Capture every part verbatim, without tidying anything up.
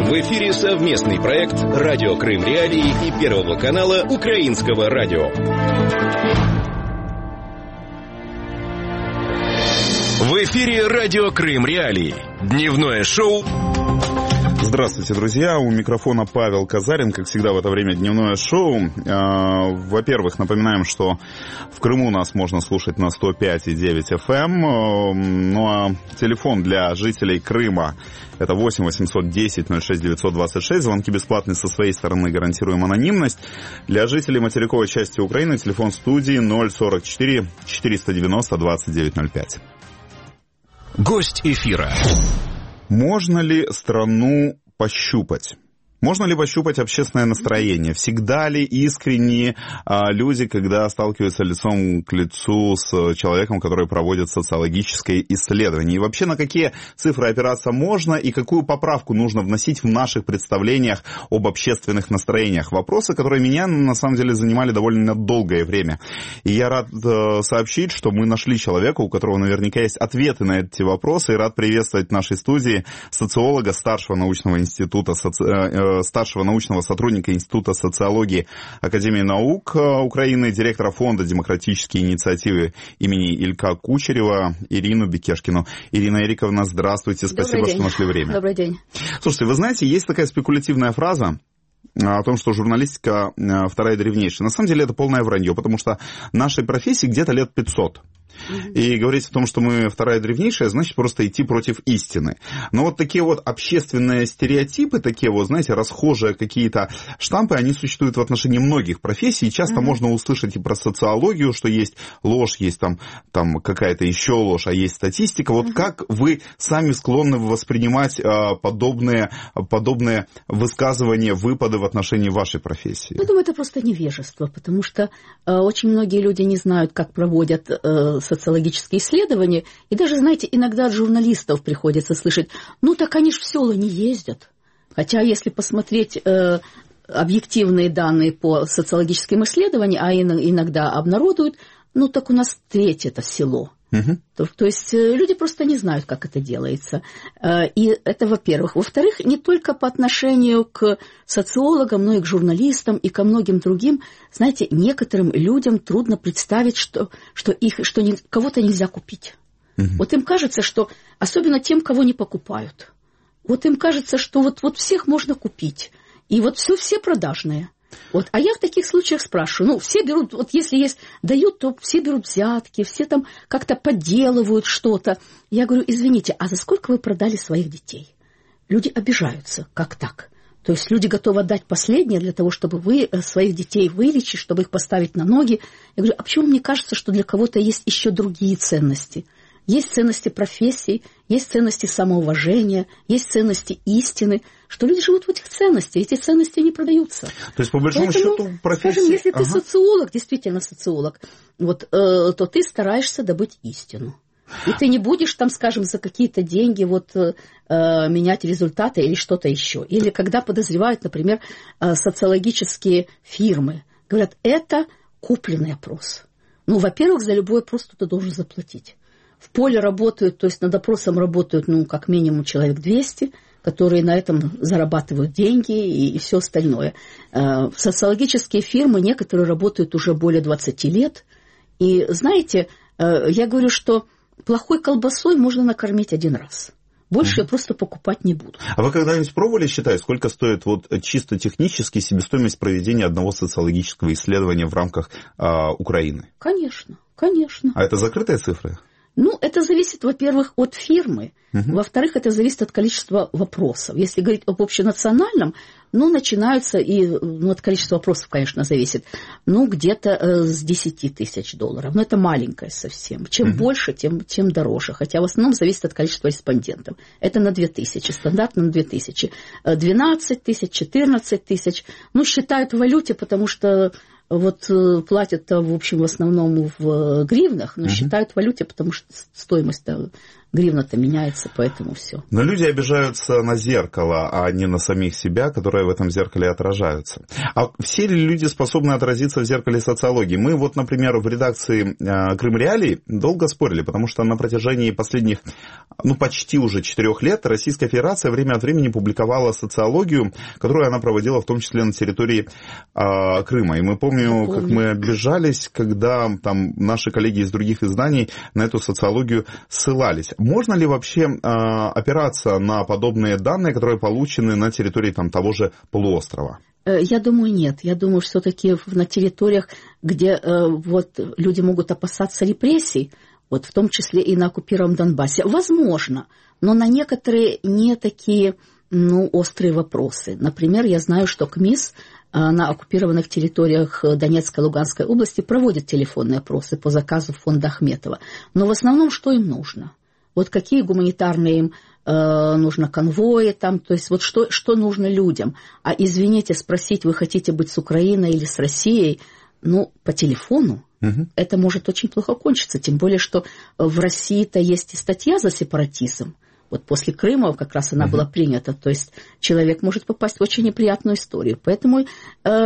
В эфире совместный проект «Радио Крым Реалии» и Первого канала Украинского радио. В эфире «Радио Крым Реалии». Дневное шоу. Здравствуйте, друзья. У микрофона Павел Казарин. Как всегда, в это время дневное шоу. Во-первых, напоминаем, что в Крыму нас можно слушать на сто пять и девять эф эм. Ну а телефон для жителей Крыма — это восемь восемьсот десять ноль шесть девятьсот двадцать шесть. Звонки бесплатные, со своей стороны гарантируем анонимность. Для жителей материковой части Украины телефон студии ноль сорок четыре четыреста девяносто двадцать девять ноль пять. Гость эфира. Можно ли страну пощупать? Можно ли пощупать общественное настроение? Всегда ли искренние а, люди, когда сталкиваются лицом к лицу с человеком, который проводит социологическое исследование? И вообще, на какие цифры опираться можно и какую поправку нужно вносить в наших представлениях об общественных настроениях? Вопросы, которые меня, на самом деле, занимали довольно долгое время. И я рад э, сообщить, что мы нашли человека, у которого наверняка есть ответы на эти вопросы. И рад приветствовать в нашей студии социолога, старшего научного института соци... э, старшего научного сотрудника Института социологии Академии наук Украины, директора фонда «Демократические инициативы» имени Илька Кучерева Ирину Бекешкину. Ирина Эриковна, здравствуйте, спасибо, что нашли время. Добрый день. Слушайте, вы знаете, есть такая спекулятивная фраза о том, что журналистика вторая древнейшая. На самом деле это полное вранье, потому что нашей профессии где-то лет пятьсот. И говорить о том, что мы вторая древнейшая, значит просто идти против истины. Но вот такие вот общественные стереотипы, такие вот, знаете, расхожие какие-то штампы, они существуют в отношении многих профессий. И часто mm-hmm. можно услышать и про социологию, что есть ложь, есть там, там какая-то еще ложь, а есть статистика. Вот mm-hmm. как вы сами склонны воспринимать а, подобные, подобные высказывания, выпады в отношении вашей профессии? Я думаю, это просто невежество, потому что а, очень многие люди не знают, как проводят а, социологические исследования, и даже, знаете, иногда от журналистов приходится слышать, ну так они ж в села не ездят. Хотя если посмотреть э, объективные данные по социологическим исследованиям, а иногда обнародуют, ну так у нас треть это село. Uh-huh. То, то есть люди просто не знают, как это делается. И это, во-первых. Во-вторых, не только по отношению к социологам, но и к журналистам, и ко многим другим. Знаете, некоторым людям трудно представить, что, что, их, что не, кого-то нельзя купить. Uh-huh. Вот им кажется, что, особенно тем, кого не покупают, вот им кажется, что вот, вот всех можно купить. И вот все, все продажные. Вот. А я в таких случаях спрашиваю, ну, все берут, вот если есть, дают, то все берут взятки, все там как-то подделывают что-то. Я говорю, извините, а за сколько вы продали своих детей? Люди обижаются, как так? То есть люди готовы отдать последнее для того, чтобы вы своих детей вылечить, чтобы их поставить на ноги. Я говорю, а почему мне кажется, что для кого-то есть еще другие ценности? Есть ценности профессий, есть ценности самоуважения, есть ценности истины, что люди живут в этих ценностях, эти ценности не продаются. То есть, по большому Поэтому, счету, профессия... Скажем, если ага. ты социолог, действительно социолог, вот, э, то ты стараешься добыть истину. И ты не будешь там, скажем, за какие-то деньги вот, э, менять результаты или что-то еще. Или когда подозревают, например, э, социологические фирмы, говорят, это купленный опрос. Ну, во-первых, за любой опрос ты должен заплатить. В поле работают, то есть над опросом работают, ну, как минимум человек двести, которые на этом зарабатывают деньги и, и все остальное. Э, социологические фирмы, некоторые работают уже более двадцати лет. И, знаете, э, я говорю, что плохой колбасой можно накормить один раз. Больше mm-hmm. я просто покупать не буду. А вы когда-нибудь пробовали считать, сколько стоит вот чисто технически себестоимость проведения одного социологического исследования в рамках э, Украины? Конечно, конечно. А это закрытые цифры? Ну, это зависит, во-первых, от фирмы, uh-huh. во-вторых, это зависит от количества вопросов. Если говорить об общенациональном, ну, начинаются, и ну, от количества вопросов, конечно, зависит, ну, где-то э, с десяти тысяч долларов. Но это маленькое совсем. Чем uh-huh. больше, тем, тем дороже. Хотя в основном зависит от количества респондентов. Это на две тысячи, стандартно на две тысячи. двенадцать тысяч, четырнадцать тысяч. Ну, считают в валюте, потому что... Вот платят, в общем, в основном в гривнах, но uh-huh. считают в валюте, потому что стоимость гривна-то меняется, поэтому все. Но люди обижаются на зеркало, а не на самих себя, которые в этом зеркале отражаются. А все ли люди способны отразиться в зеркале социологии? Мы вот, например, в редакции Крым Реалий долго спорили, потому что на протяжении последних, ну, почти уже четырех лет Российская Федерация время от времени публиковала социологию, которую она проводила в том числе на территории а, Крыма. И мы помним, как мы обижались, когда там наши коллеги из других изданий на эту социологию ссылались. Можно ли вообще э, опираться на подобные данные, которые получены на территории там, того же полуострова? Я думаю, нет. Я думаю, что все-таки на территориях, где э, вот, люди могут опасаться репрессий, вот, в том числе и на оккупированном Донбассе, возможно, но на некоторые не такие ну, острые вопросы. Например, я знаю, что КМИС на оккупированных территориях Донецкой и Луганской области проводит телефонные опросы по заказу фонда Ахметова. Но в основном что им нужно? Вот какие гуманитарные им э, нужно конвои, там, то есть вот что, что нужно людям. А извините, спросить, вы хотите быть с Украиной или с Россией, ну, по телефону, угу. Это может очень плохо кончиться. Тем более, что в России-то есть и статья за сепаратизм. Вот после Крыма как раз она uh-huh. была принята. То есть человек может попасть в очень неприятную историю. Поэтому э,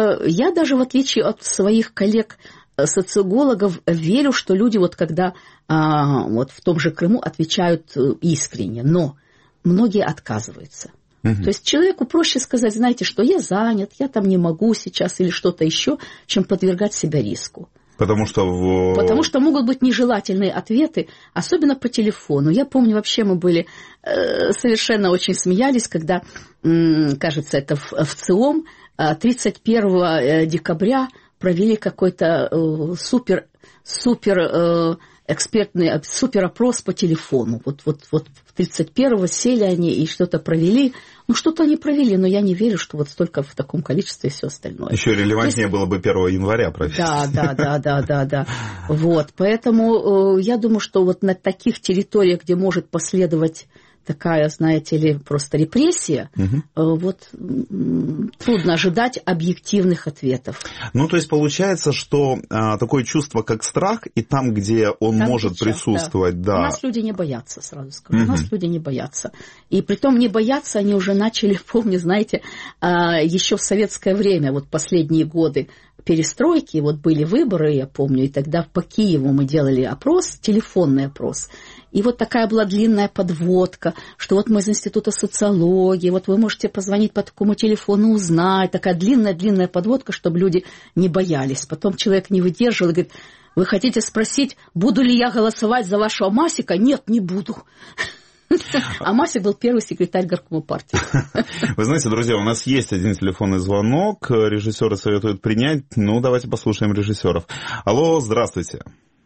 я даже в отличие от своих коллег-социологов верю, что люди вот когда э, вот в том же Крыму отвечают искренне. Но многие отказываются. Uh-huh. То есть человеку проще сказать, знаете, что я занят, я там не могу сейчас или что-то еще, чем подвергать себя риску. Потому что... В... Потому что могут быть нежелательные ответы, особенно по телефону. Я помню, вообще мы были э, совершенно очень смеялись, когда, э, кажется, это в, в ЦИОМ тридцать первого декабря провели какой-то э, супер, супер э, экспертный суперопрос по телефону. Вот, вот, вот тридцать первого сели они и что-то провели. Ну, что-то они провели, но я не верю, что вот столько в таком количестве и все остальное. Еще релевантнее есть... было бы первого января провести. Да, да, да, да, да, да. Вот, поэтому э, я думаю, что вот на таких территориях, где может последовать такая, знаете ли, просто репрессия, угу. вот трудно ожидать объективных ответов. Ну, то есть получается, что а, такое чувство, как страх, и там, где он там может сейчас, присутствовать, да. да. У нас люди не боятся, сразу скажу. Угу. У нас люди не боятся. И притом не боятся, они уже начали, помню, знаете, а, еще в советское время, вот последние годы перестройки, вот были выборы, я помню, и тогда по Киеву мы делали опрос, телефонный опрос. И вот такая была длинная подводка, что вот мы из Института социологии, вот вы можете позвонить по такому телефону, узнать. Такая длинная-длинная подводка, чтобы люди не боялись. Потом человек не выдержал и говорит, вы хотите спросить, буду ли я голосовать за вашего Масика? Нет, не буду. А Масик был первый секретарь горкома партии. Вы знаете, друзья, у нас есть один телефонный звонок. Режиссеры советуют принять. Ну, давайте послушаем режиссеров. Алло, здравствуйте.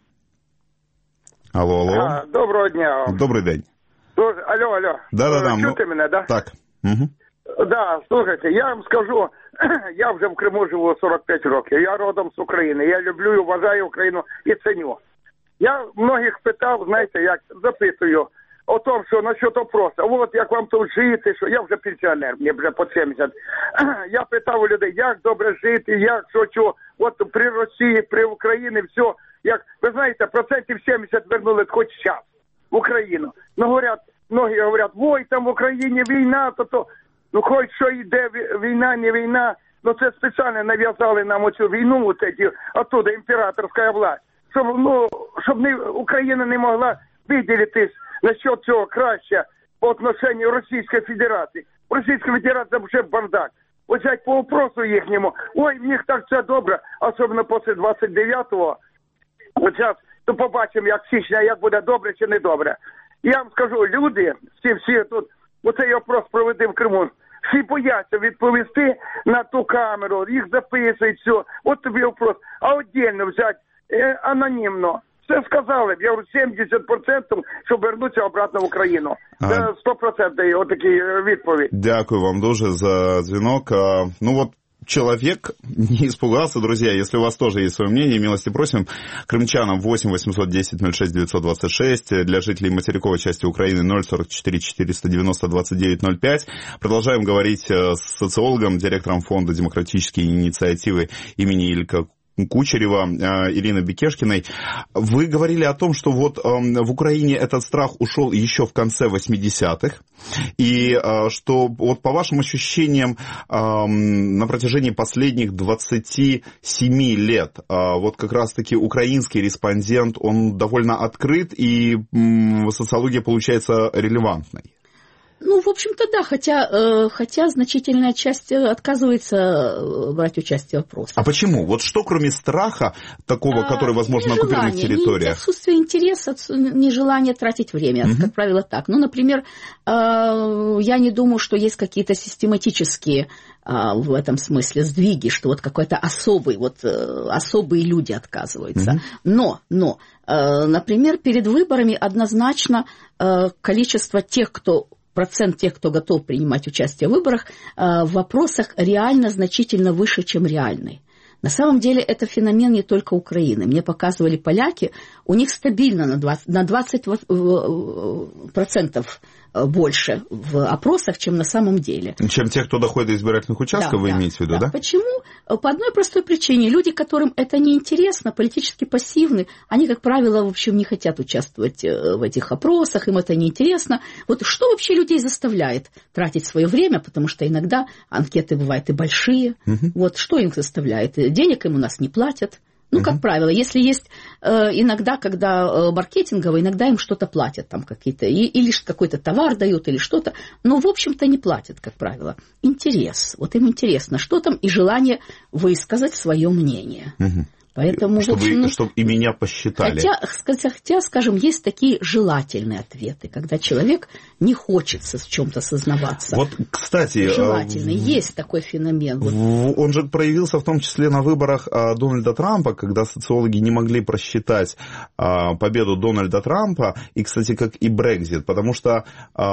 Алло, алло. А, доброго дня. Добрый день. Алло, алло. Да-да-да. Чуєте ну, мене, да? Так. Угу. Да, слухайте, я вам скажу, я вже в Криму живу сорок п'ять років, я родом з України, я люблю і вважаю Україну і ценю. Я многих питав, знаєте, як запитую, о том, що насчет опросу, от як вам тут жити, що я вже пенсіонер, мені вже по сімдесят. Я питав у людей, як добре жити, як, що, що, от при Росії, при Україні, все, як, ви знаєте, процентів сімдесят вернули хоч час в Україну. Ну, говорять, многі говорять, ой, там в Україні війна, то то, ну, хоч що йде, війна, не війна, ну, це спеціально нав'язали нам оцю війну, от эти, оттуда імператорська власть, щоб, ну, щоб не, Україна не могла виділитись насчет цього краще по отношению Російської Федерації. У Російської Федерації вже бардак. Ось взять по опросу їхньому, ой, в них так все добре, особливо після двадцять дев'ятого. От зараз, то побачимо, як січня, як буде добре чи не добре. Я вам скажу, люди, всі, всі тут, оцей опрос проведи в Криму, всі бояться відповісти на ту камеру, їх записують, все, от тобі опрос. А віддільно взяти, е, анонімно. Все сказали, я говорю, сімдесят відсотків, щоб вернутися обратно в Україну. Це сто відсотків отакі відповідь. Дякую вам дуже за звонок. Ну вот, человек не испугался, друзья. Если у вас тоже есть свое мнение, милости просим. Крымчанам восемь восемьсот десять ноль шесть девятьсот двадцать шесть. Для жителей материковой части Украины ноль сорок четыре четыреста девяносто двадцать девять ноль пять. Продолжаем говорить с социологом, директором фонда демократические инициативы имени Илька Кучерева, Ирины Бекешкиной. Вы говорили о том, что вот в Украине этот страх ушел еще в конце восьмидесятых, и что вот по вашим ощущениям на протяжении последних двадцати семи лет вот как раз-таки украинский респондент, он довольно открыт, и социология получается релевантной. Ну, в общем-то, да, хотя, хотя значительная часть отказывается брать участие в опросах. А почему? Вот что, кроме страха такого, который, возможно, на оккупированных территориях? Отсутствие интереса, нежелание тратить время, угу. Как правило, так. Ну, например, я не думаю, что есть какие-то систематические в этом смысле сдвиги, что вот какой-то особый, вот особые люди отказываются. Угу. Но, но, например, перед выборами однозначно количество тех, кто процент тех, кто готов принимать участие в выборах, в вопросах реально значительно выше, чем реальный. На самом деле это феномен не только Украины. Мне показывали поляки, у них стабильно на двадцать, на двадцать процентов больше в опросах, чем на самом деле. Чем те, кто доходит до избирательных участков, да, вы да, имеете в виду, да? да? Почему? По одной простой причине. Люди, которым это неинтересно, политически пассивны, они, как правило, в общем, не хотят участвовать в этих опросах, им это неинтересно. Вот что вообще людей заставляет тратить свое время, потому что иногда анкеты бывают и большие. Угу. Вот что им заставляет? Денег им у нас не платят. Ну, uh-huh. как правило, если есть э, иногда, когда э, маркетингово, иногда им что-то платят, там какие-то, и, или какой-то товар дают, или что-то, но, в общем-то, не платят, как правило. Интерес, вот им интересно, что там, и желание высказать свое мнение. Uh-huh. Поэтому, чтобы, в общем, ну, чтобы и меня посчитали. Хотя, хотя, скажем, есть такие желательные ответы, когда человек не хочет в чем-то сознаваться. Вот, кстати... Желательный. В... Есть такой феномен. В... Он же проявился в том числе на выборах Дональда Трампа, когда социологи не могли просчитать победу Дональда Трампа, и, кстати, как и Брексит, потому что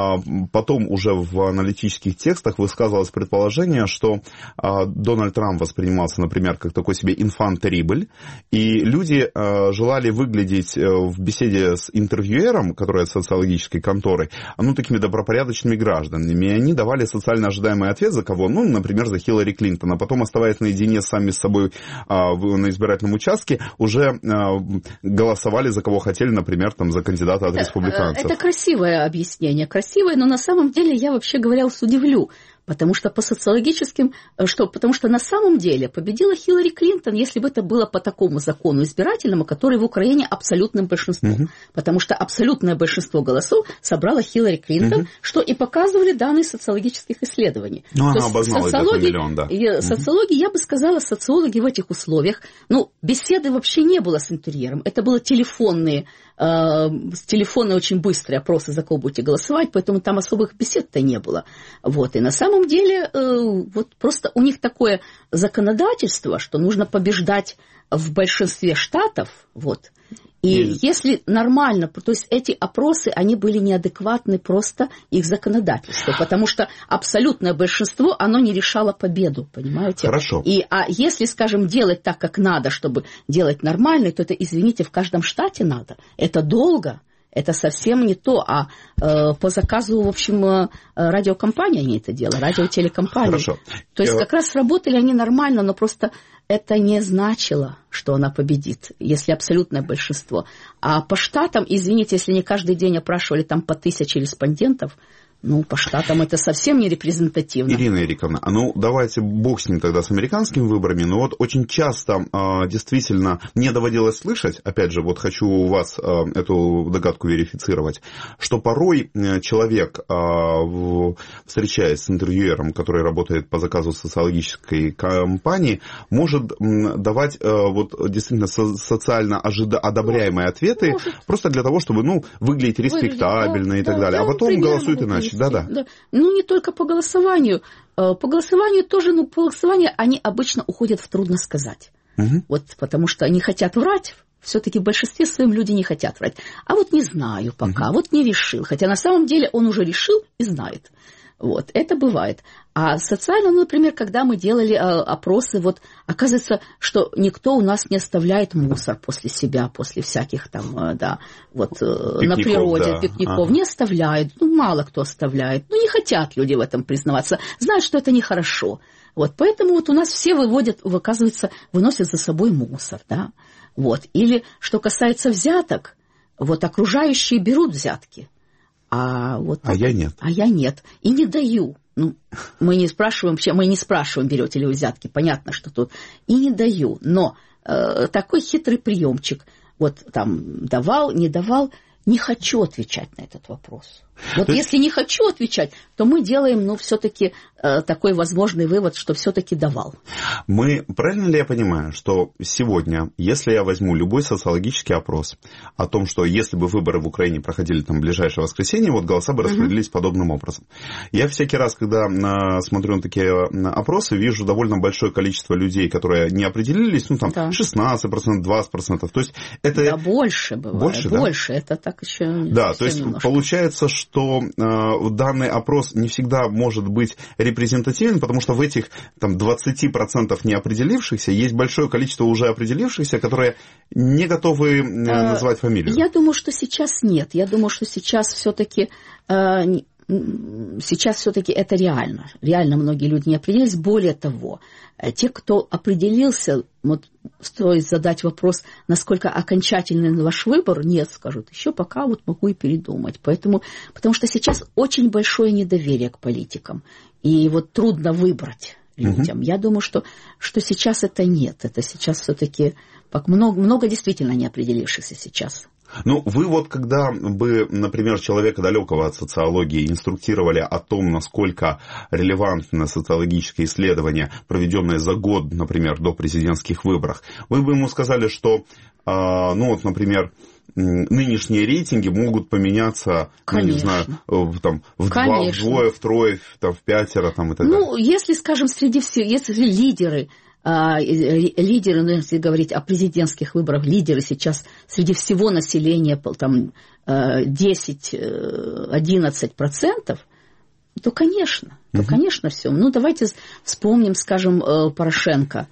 потом уже в аналитических текстах высказывалось предположение, что Дональд Трамп воспринимался, например, как такой себе инфант terrible, и люди э, желали выглядеть э, в беседе с интервьюером, который от социологической конторы, ну, такими добропорядочными гражданами. И они давали социально ожидаемый ответ за кого? Ну, например, за Хиллари Клинтон. А потом, оставаясь наедине сами с собой э, в, на избирательном участке, уже э, голосовали за кого хотели, например, там, за кандидата от это, республиканцев. Это красивое объяснение, красивое, но на самом деле я, вообще говоря, удивлю. Потому что по социологическим, что, потому что на самом деле победила Хиллари Клинтон, если бы это было по такому закону избирательному, который в Украине абсолютным большинством. Uh-huh. Потому что абсолютное большинство голосов собрала Хиллари Клинтон, uh-huh. что и показывали данные социологических исследований. Ну, она обознала это миллион, да. Uh-huh. Социологи, я бы сказала, социологи в этих условиях, ну, беседы вообще не было с интерьером. Это были телефонные, э, телефонные очень быстрые опросы, за кого будете голосовать, поэтому там особых бесед-то не было. Вот, и на самом На самом деле, вот просто у них такое законодательство, что нужно побеждать в большинстве штатов, вот. И mm. если нормально, то есть эти опросы, они были неадекватны просто их законодательству, потому что абсолютное большинство, оно не решало победу, понимаете? Хорошо. И, а если, скажем, делать так, как надо, чтобы делать нормально, то это, извините, в каждом штате надо. Это долго. Это совсем не то, а э, по заказу, в общем, э, радиокомпания они это делали, радиотелекомпания. Хорошо. То есть как раз работали они нормально, но просто это не значило, что она победит, если абсолютное большинство. А по штатам, извините, если не каждый день опрашивали там по тысяче респондентов, ну, по штатам это совсем не репрезентативно. Ирина Эриковна, а ну давайте бог с ним тогда с американскими выборами, но вот очень часто э, действительно мне доводилось слышать, опять же, вот хочу у вас э, эту догадку верифицировать, что порой человек, э, в, встречаясь с интервьюером, который работает по заказу социологической компании, может м, давать э, вот действительно со- социально ожида- одобряемые ответы, может. Просто для того, чтобы, ну, выглядеть респектабельно да, и так да, далее, да, а потом голосуют иначе. Да, да. Да. Ну, не только по голосованию. По голосованию тоже, ну, по голосованию они обычно уходят в трудно сказать. Угу. Вот потому что они хотят врать. Все-таки в большинстве своем люди не хотят врать. А вот не знаю пока, угу. вот не решил. Хотя на самом деле он уже решил и знает. Вот, это бывает. А социально, ну, например, когда мы делали а, опросы, вот оказывается, что никто у нас не оставляет мусор после себя, после всяких там, да, вот пикников, на природе, да. пикников, ага. не оставляют, ну, мало кто оставляет, ну, не хотят люди в этом признаваться, знают, что это нехорошо. Вот, поэтому вот у нас все выводят, оказывается, выносят за собой мусор, да, вот. Или, что касается взяток, вот окружающие берут взятки. А, вот, а я нет. А я нет. И не даю. Ну, мы не спрашиваем, мы не спрашиваем, берете ли вы взятки. Понятно, что тут. И не даю. Но э, такой хитрый приемчик. Вот там давал, не давал. Не хочу отвечать на этот вопрос. Вот то если есть... не хочу отвечать, то мы делаем, ну, все-таки э, такой возможный вывод, что все-таки давал. Мы, правильно ли я понимаю, что сегодня, если я возьму любой социологический опрос о том, что если бы выборы в Украине проходили там в ближайшее воскресенье, вот голоса бы распределились uh-huh. подобным образом. Я всякий раз, когда на, смотрю на такие опросы, вижу довольно большое количество людей, которые не определились, ну, там, да. шестнадцать процентов, двадцать процентов. То есть это... Да, больше бывает. Больше, больше. Да? Это так еще... Да, то есть немножко. Получается, что что э, данный опрос не всегда может быть репрезентативен, потому что в этих там, двадцать процентов неопределившихся есть большое количество уже определившихся, которые не готовы э, назвать фамилию. Я думаю, что сейчас нет. Я думаю, что сейчас все-таки... Э, Сейчас все-таки это реально. Реально многие люди не определились. Более того, те, кто определился, вот стоит задать вопрос, насколько окончательный ваш выбор, нет, скажут, еще пока вот могу и передумать. Поэтому, потому что сейчас очень большое недоверие к политикам. И вот трудно выбрать людям. Угу. Я думаю, что, что сейчас это нет. Это сейчас все-таки много, много действительно не определившихся сейчас. Ну, вы вот когда бы, например, человека далекого от социологии инструктировали о том, насколько релевантно социологические исследования, проведенные за год, например, до президентских выборов, вы бы ему сказали, что, ну вот, например, нынешние рейтинги могут поменяться, ну, не знаю, там, в два, вдвое, втрое, там, в пятеро там, и так далее. Ну, если, скажем, среди всех, если лидеры... лидеры, ну, если говорить о президентских выборах, лидеры сейчас среди всего населения там, десять-одиннадцать процентов, то, конечно, то, конечно, все. Ну, давайте вспомним, скажем, Порошенко.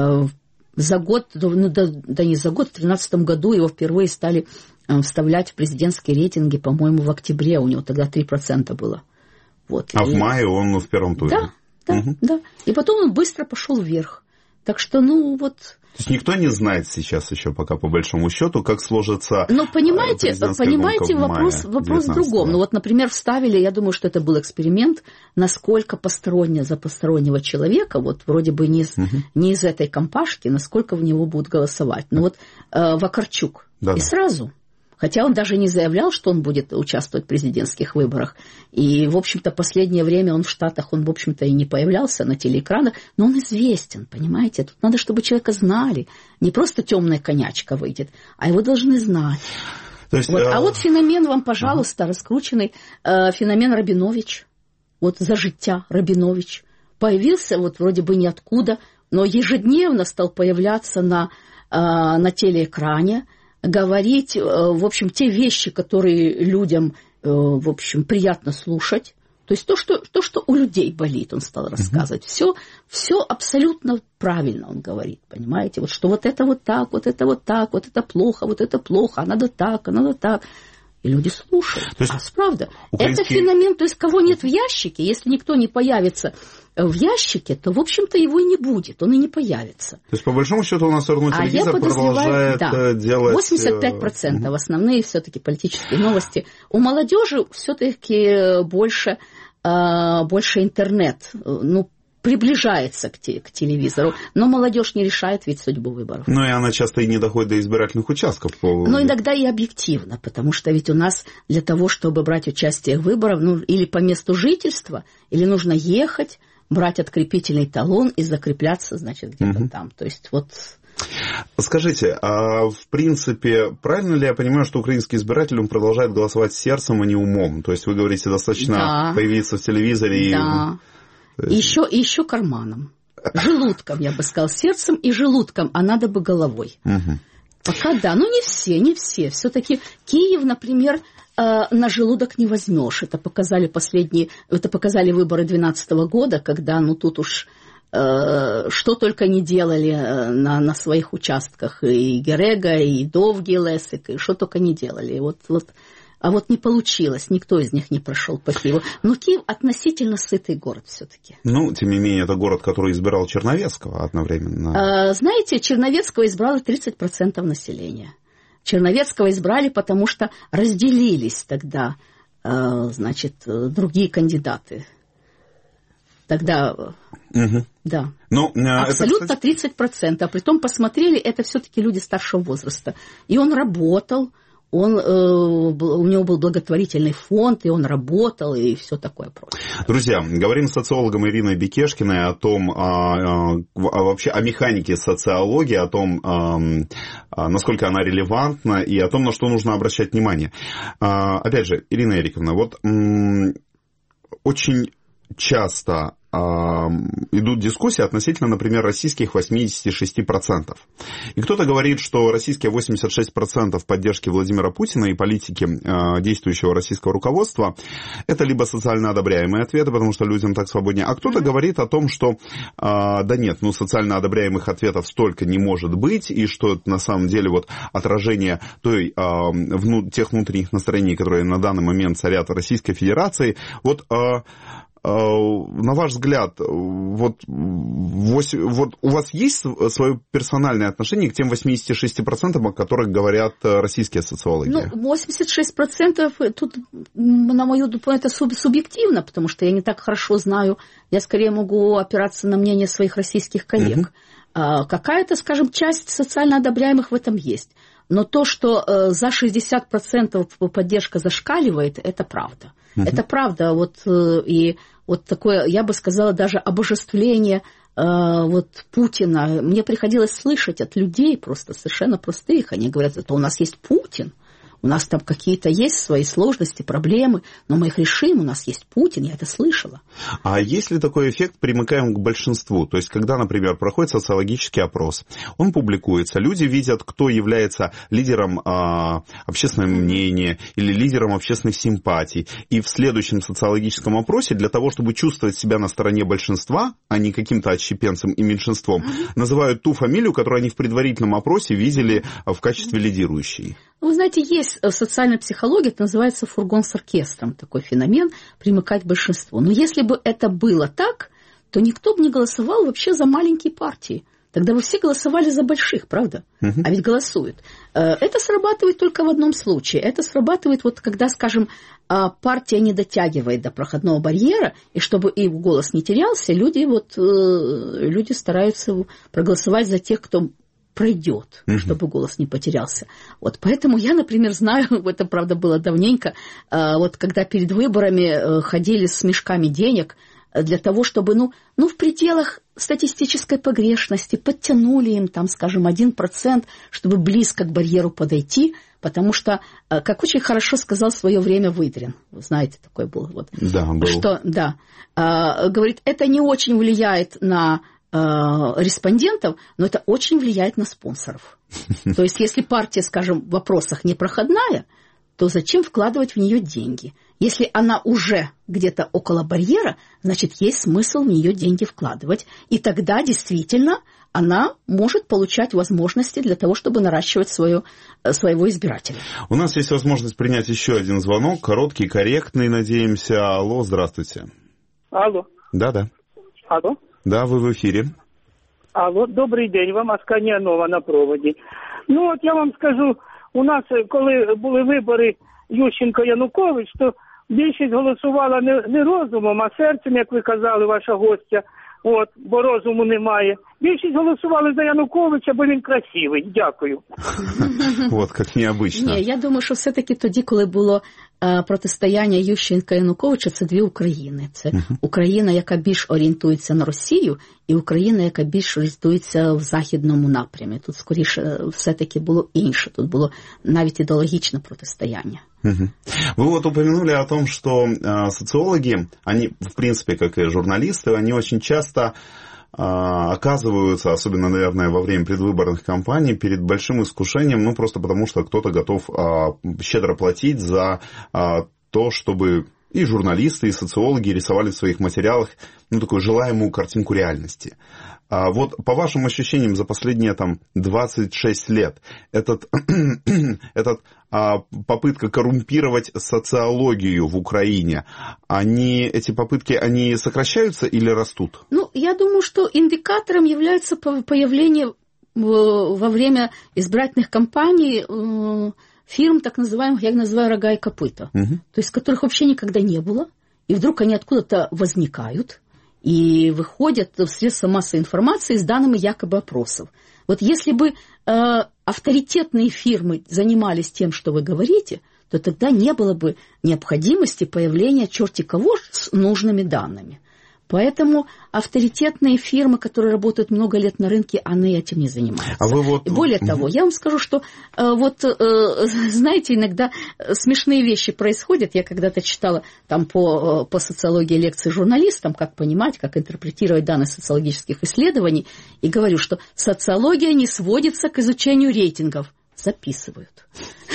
За год, ну, да, да не за год, в две тысячи тринадцатом году его впервые стали вставлять в президентские рейтинги, по-моему, в октябре, у него тогда три процента было. Вот. А И... в мае он в первом туре? Да, да, угу. да. И потом он быстро пошел вверх. Так что, ну, вот... То есть никто не знает сейчас еще пока, по большому счету, как сложится... Ну, понимаете, понимаете вопрос, вопрос в другом. Ну, вот, например, вставили, я думаю, что это был эксперимент, насколько посторонне за постороннего человека, вот вроде бы не из, угу. не из этой компашки, насколько в него будут голосовать. Ну, вот э, Вакарчук. Да-да. И сразу... Хотя он даже не заявлял, что он будет участвовать в президентских выборах. И, в общем-то, последнее время он в Штатах, он, в общем-то, и не появлялся на телеэкранах. Но он известен, понимаете? Тут надо, чтобы человека знали. Не просто темная конячка выйдет, а его должны знать. То есть, вот. а... а вот феномен вам, пожалуйста, ага. раскрученный. Э, феномен Рабинович. Вот за життя Рабинович. Появился вот вроде бы ниоткуда, но ежедневно стал появляться на, э, на телеэкране. Говорить, в общем, те вещи, которые людям, в общем, приятно слушать. То есть то, что, то, что у людей болит, он стал рассказывать. Все, все абсолютно правильно он говорит, понимаете? Вот что вот это вот так, вот это вот так, вот это плохо, вот это плохо, а надо так, а надо так. И люди слушают. То есть, а правда, украинский... это феномен, то есть кого нет в ящике, если никто не появится в ящике, то, в общем-то, его и не будет, он и не появится. То есть, по большому счету, у нас все равно телевизор а продолжает да, делать... восемьдесят пять процентов угу. основные все-таки политические новости. У молодежи все-таки больше, больше интернет, ну, приближается к, те, к телевизору, но молодежь не решает ведь судьбу выборов. Ну и она часто и не доходит до избирательных участков. Но иногда и объективно, потому что ведь у нас для того, чтобы брать участие в выборах, ну, или по месту жительства, или нужно ехать, брать открепительный талон и закрепляться, значит, где-то угу. там. То есть вот... Скажите, а в принципе, правильно ли я понимаю, что украинский избиратель, он продолжает голосовать сердцем, а не умом? То есть вы говорите, достаточно да. появиться в телевизоре да. и... И еще, и еще карманом. Желудком, я бы сказала, сердцем и желудком, а надо бы головой. Угу. Пока да, но не все, не все. Все-таки Киев, например, на желудок не возьмешь. Это показали последние, это показали выборы две тысячи двенадцатого года, когда, ну, тут уж что только не делали на, на своих участках. И Герега, и Довгий Лесик, и что только не делали. Вот, вот, а вот не получилось, никто из них не прошел по Киеву. Но Киев относительно сытый город все-таки. Ну, тем не менее, это город, который избирал Черновецкого одновременно. Знаете, Черновецкого избрало тридцать процентов населения. Черновецкого избрали, потому что разделились тогда, значит, другие кандидаты. Тогда, угу. да, ну, абсолютно это, кстати... тридцать процентов. Притом посмотрели, это все-таки люди старшего возраста. И он работал, он, э, у него был благотворительный фонд, и он работал, и все такое прочее. Друзья, говорим с социологом Ириной Бекешкиной о том, а, а, вообще о механике социологии, о том, а, а, насколько она релевантна, и о том, на что нужно обращать внимание. А, опять же, Ирина Эриковна, вот м- очень... часто э, идут дискуссии относительно, например, российских восемьдесят шесть процентов. И кто-то говорит, что российские восемьдесят шесть процентов поддержки Владимира Путина и политики э, действующего российского руководства – это либо социально одобряемые ответы, потому что людям так свободнее, а кто-то говорит о том, что э, да нет, ну социально одобряемых ответов столько не может быть, и что это на самом деле вот отражение той, э, вну, тех внутренних настроений, которые на данный момент царят в Российской Федерации. Вот э, на ваш взгляд, вот, вот у вас есть свое персональное отношение к тем восемьдесят шесть процентов, о которых говорят российские социологи? Ну, восемьдесят шесть процентов тут, на мою думаю, это субъективно, потому что я не так хорошо знаю, я скорее могу опираться на мнение своих российских коллег. Uh-huh. Какая-то, скажем, часть социально одобряемых в этом есть. Но то, что за шестьдесят процентов поддержка зашкаливает, это правда. Uh-huh. Это правда. Вот, и вот такое, я бы сказала, даже обожествление вот, Путина. Мне приходилось слышать от людей просто совершенно простых. Они говорят, это у нас есть Путин. У нас там какие-то есть свои сложности, проблемы, но мы их решим, у нас есть Путин, я это слышала. А есть ли такой эффект, примыкаем к большинству? То есть, когда, например, проходит социологический опрос, он публикуется, люди видят, кто является лидером а, общественного мнения или лидером общественных симпатий, и в следующем социологическом опросе для того, чтобы чувствовать себя на стороне большинства, а не каким-то отщепенцем и меньшинством, mm-hmm. называют ту фамилию, которую они в предварительном опросе видели в качестве лидирующей. Вы знаете, есть в социальной психологии, это называется фургон с оркестром, такой феномен, примыкать к большинству. Но если бы это было так, то никто бы не голосовал вообще за маленькие партии. Тогда бы все голосовали за больших, правда? Uh-huh. А ведь голосуют. Это срабатывает только в одном случае. Это срабатывает, вот когда, скажем, партия не дотягивает до проходного барьера, и чтобы их голос не терялся, люди, вот, люди стараются проголосовать за тех, кто... пройдет, uh-huh. чтобы голос не потерялся. Вот поэтому я, например, знаю, это, правда, было давненько, вот когда перед выборами ходили с мешками денег для того, чтобы, ну, ну в пределах статистической погрешности подтянули им, там, скажем, один процент, чтобы близко к барьеру подойти, потому что, как очень хорошо сказал в свое время Выдрин, вы знаете, такой был, вот, да, был. Что, да, говорит, это не очень влияет на респондентов, но это очень влияет на спонсоров. То есть, если партия, скажем, в вопросах непроходная, то зачем вкладывать в нее деньги? Если она уже где-то около барьера, значит, есть смысл в нее деньги вкладывать. И тогда действительно она может получать возможности для того, чтобы наращивать свое, своего избирателя. У нас есть возможность принять еще один звонок, короткий, корректный, надеемся. Алло, здравствуйте. Алло. Да-да. Алло. Да, вы в эфире. Алло, добрий день, вам Асканія Нова на проводі. Ну, от я вам скажу, у нас, коли були вибори Ющенко-Янукович, то більшість голосувала не, не розумом, а серцем, як ви казали, ваша гостя, от, бо розуму немає. Більшість голосували за Януковича, бо він красивий. Дякую. От, як необычно. Ні, я думаю, що все-таки тоді, коли було е, протистояння Ющенка і Януковича, це дві України. Це uh-huh. Україна, яка більш орієнтується на Росію, і Україна, яка більш орієнтується в західному напрямі. Тут, скоріше, все-таки було інше. Тут було навіть ідеологічне протистояння. Угу. Вы вот упомянули о том, что э, социологи, они, в принципе, как и журналисты, они очень часто оказываются, особенно, наверное, во время предвыборных кампаний, перед большим искушением, ну, просто потому что кто-то готов щедро платить за то, чтобы и журналисты, и социологи рисовали в своих материалах, ну, такую желаемую картинку реальности. А вот по вашим ощущениям за последние там двадцать шесть лет этот, этот а, попытка коррумпировать социологию в Украине, они, эти попытки, они сокращаются или растут? Ну, я думаю, что индикатором является появление во время избирательных кампаний фирм, так называемых, я их называю рога и копыта, угу. То есть которых вообще никогда не было, и вдруг они откуда-то возникают и выходят в средства массовой информации с данными якобы опросов. Вот если бы э, авторитетные фирмы занимались тем, что вы говорите, то тогда не было бы необходимости появления черти кого с нужными данными. Поэтому авторитетные фирмы, которые работают много лет на рынке, они этим не занимаются. А вы вот... И более угу. того, я вам скажу, что э, вот, э, знаете, иногда смешные вещи происходят. Я когда-то читала там по, по социологии лекции журналистам, как понимать, как интерпретировать данные социологических исследований, и говорю, что социология не сводится к изучению рейтингов. Записывают.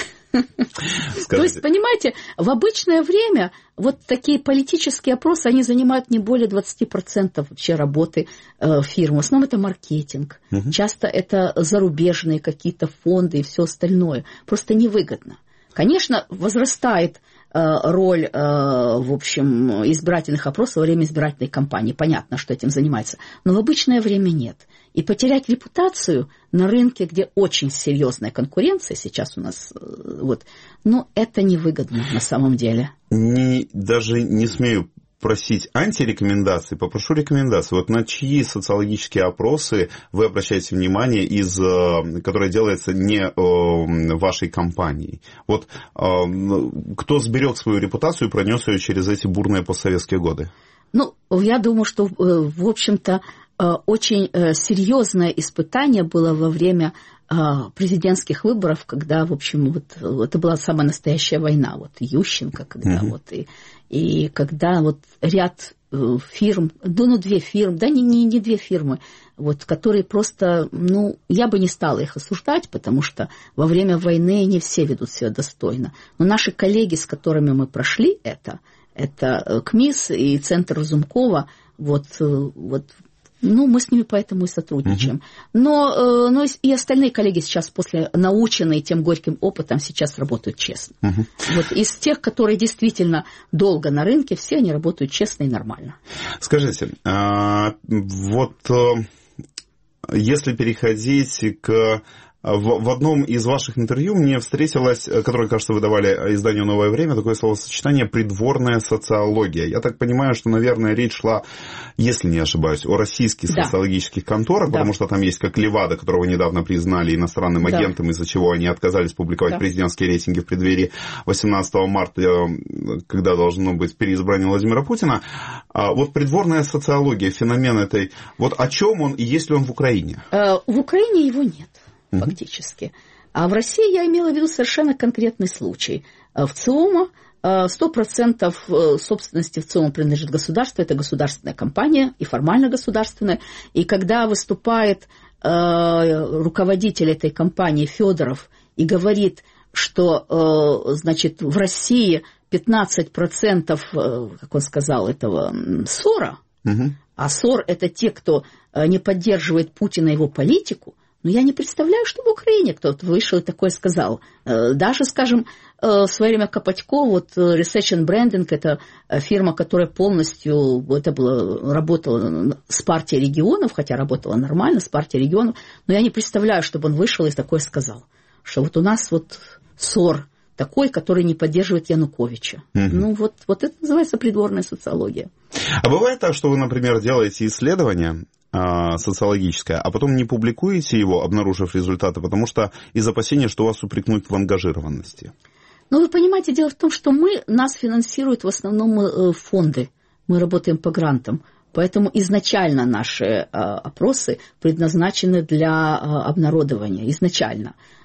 Скажите. То есть, понимаете, в обычное время вот такие политические опросы, они занимают не более двадцать процентов вообще работы э, фирм. В основном это маркетинг. Угу. Часто это зарубежные какие-то фонды и все остальное. Просто невыгодно. Конечно, возрастает э, роль, э, в общем, избирательных опросов во время избирательной кампании. Понятно, что этим занимается. Но в обычное время нет. И потерять репутацию на рынке, где очень серьезная конкуренция сейчас у нас, вот, ну, это невыгодно на самом деле. Не, даже не смею просить антирекомендаций, попрошу рекомендаций. Вот на чьи социологические опросы вы обращаете внимание, из, которые делаются не вашей компанией? Вот кто сберег свою репутацию и пронес ее через эти бурные постсоветские годы? Ну, я думаю, что, в общем-то, очень серьезное испытание было во время президентских выборов, когда, в общем, вот, это была самая настоящая война. Вот Ющенко, когда mm-hmm. вот, и, и когда вот ряд фирм, ну, ну две фирмы, да, не, не, не две фирмы, вот, которые просто, ну, я бы не стала их осуждать, потому что во время войны не все ведут себя достойно. Но наши коллеги, с которыми мы прошли это, это КМИС и Центр Разумкова, вот, вот, ну, мы с ними поэтому и сотрудничаем. Uh-huh. Но, но и остальные коллеги сейчас, после наученные тем горьким опытом, сейчас работают честно. Uh-huh. Вот из тех, которые действительно долго на рынке, все они работают честно и нормально. Скажите, вот если переходить к... В, в одном из ваших интервью мне встретилось, которое, кажется, вы давали изданию «Новое время», такое словосочетание «придворная социология». Я так понимаю, что, наверное, речь шла, если не ошибаюсь, о российских да. социологических конторах, да. потому что там есть как Левада, которого недавно признали иностранным да. агентом, из-за чего они отказались публиковать да. президентские рейтинги в преддверии восемнадцатого марта, когда должно быть переизбрание Владимира Путина. Вот придворная социология, феномен этой, вот о чем он и есть ли он в Украине? В Украине его нет. Фактически. А в России я имела в виду совершенно конкретный случай. В ЦИОМа сто процентов собственности в ЦИОМа принадлежит государству, это государственная компания и формально государственная. И когда выступает руководитель этой компании Федоров и говорит, что, значит, в России пятнадцать процентов, как он сказал, этого ссора, угу. а ссор это те, кто не поддерживает Путина и его политику, но я не представляю, что в Украине кто-то вышел и такое сказал. Даже, скажем, в свое время Копатько, вот Research and Branding, это фирма, которая полностью это было, работала с партией регионов, хотя работала нормально с партией регионов, но я не представляю, чтобы он вышел и такое сказал, что вот у нас вот ссор такой, который не поддерживает Януковича. Угу. Ну вот, вот это называется придворная социология. А бывает так, что вы, например, делаете исследование социологическое, а потом не публикуете его, обнаружив результаты, потому что из опасения, что вас упрекнут в ангажированности? Ну, вы понимаете, дело в том, что мы, нас финансируют в основном фонды. Мы работаем по грантам. Поэтому изначально наши опросы предназначены для обнародования. Изначально.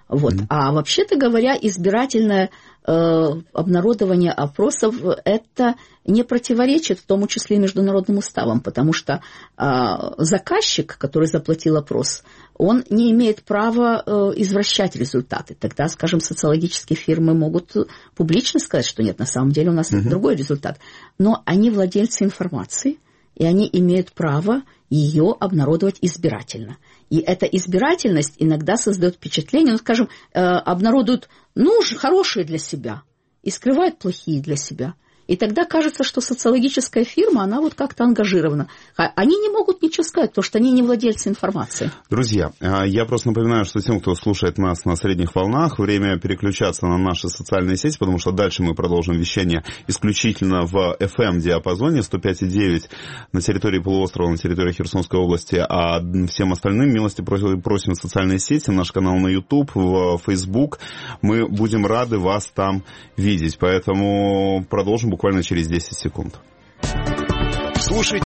Вот. Mm-hmm. А вообще-то говоря, избирательное э, обнародование опросов это не противоречит, в том числе и международным уставам, потому что э, заказчик, который заплатил опрос, он не имеет права э, извращать результаты. Тогда, скажем, социологические фирмы могут публично сказать, что нет, на самом деле у нас mm-hmm. другой результат. Но они владельцы информации, и они имеют право ее обнародовать избирательно. И эта избирательность иногда создает впечатление, ну, скажем, э, обнародуют, ну, хорошие для себя и скрывают плохие для себя. И тогда кажется, что социологическая фирма, она вот как-то ангажирована. Они не могут ничего сказать, потому что они не владельцы информации. Друзья, я просто напоминаю, что тем, кто слушает нас на средних волнах, время переключаться на наши социальные сети, потому что дальше мы продолжим вещание исключительно в эф эм-диапазоне сто пять и девять на территории полуострова, на территории Херсонской области, а всем остальным милости просим, просим в социальные сети, наш канал на YouTube, в Facebook. Мы будем рады вас там видеть, поэтому продолжим буквально через десять секунд. Слушайте